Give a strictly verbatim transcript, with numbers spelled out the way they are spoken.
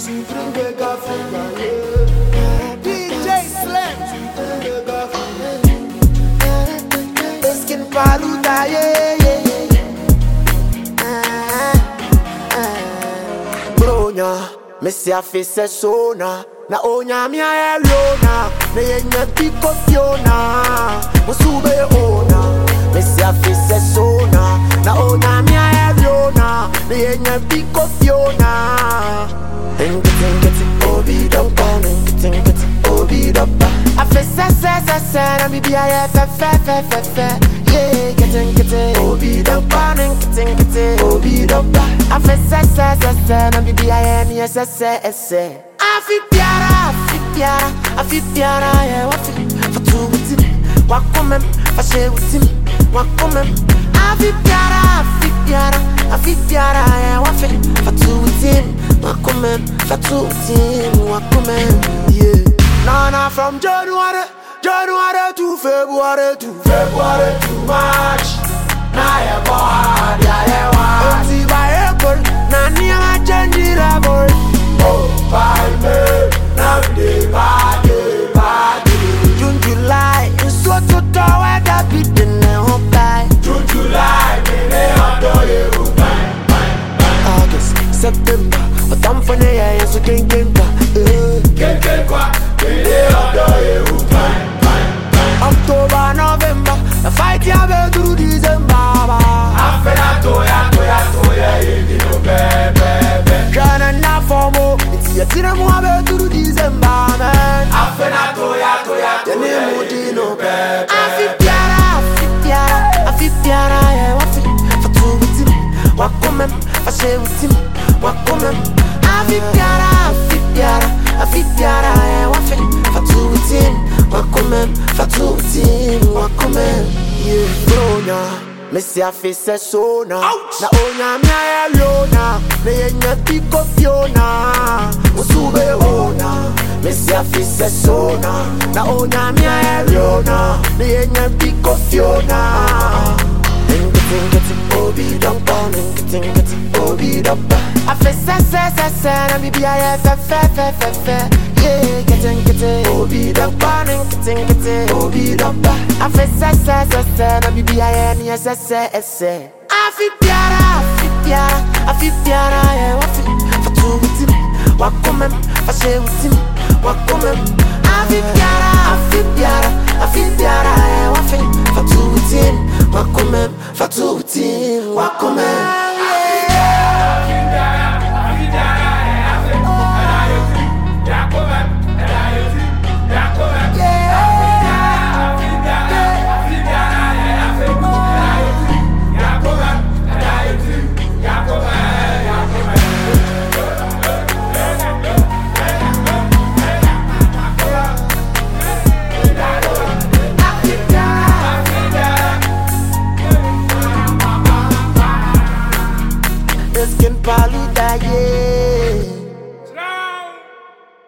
D J Slim, Eskin Paluta, yeah, yeah, yeah. Bronya, Messi a face sona. Na onya mi a eriona, na yenye piko fiona. Musube ona, Messi a face sona. Na onya mi a eriona, na yenye piko fiona. Think it, think it, obi dumpa. Think it, think it, obi dumpa. I face se se se se, na mi bi a fe fe fe fe fe. Yeah, get it, get it, obi dumpa. Think it, think it, obi dumpa. I face se se se se, na mi bi a mi se se se. I feel piara, I feel piara, I feel piara, yeah. What for two with him? What come him? I share with him. What come him? I feel piara, I feel piara, I feel piara, yeah. What for two with him? What come him? For two with him. What come him? Yeah. Nah, nah, from January, January to February to February to March. Nah, yeah, boy, yeah, yeah, what? Until by April, nah, near my change level. Oh, bye, man. Now they party, party. June, July, in so to do where that be the neon buy. June, July, me ne ando you buy, buy, buy. August, September, but I'm for the year, so can't get back. Can't get back, me ne ando you buy, buy, buy. October, November, the fight ya be through December. After toya, toya, toya, you know, baby. Trying na for more. You see them want to do December, man. I feel na toya, toya, toya. You need no baby. I feel piara, I feel piara, I feel piara, yeah. What for two with him? What come him? I share with him. What come him? I feel piara, I feel piara, I feel piara, yeah. What for two with him? What come him? For two with him. What come him? Yeah, Bronya. Messi a face sona. Na onya mi a eriona, na yenye piko fiona. Musube ona. Messi a face sona. Na onya mi a eriona, na yenye piko fiona. Think it, think it, obi dumpa. Think it, think it, obi dumpa. I face se se se se, na mi bi a fe fe fe fe fe. Yeah, get it, get it, obi dumpa. Think it, think it, obi dumpa. I face se se se se, na mi bi a ni se se se. I feel piara, I feel piara, I feel piara.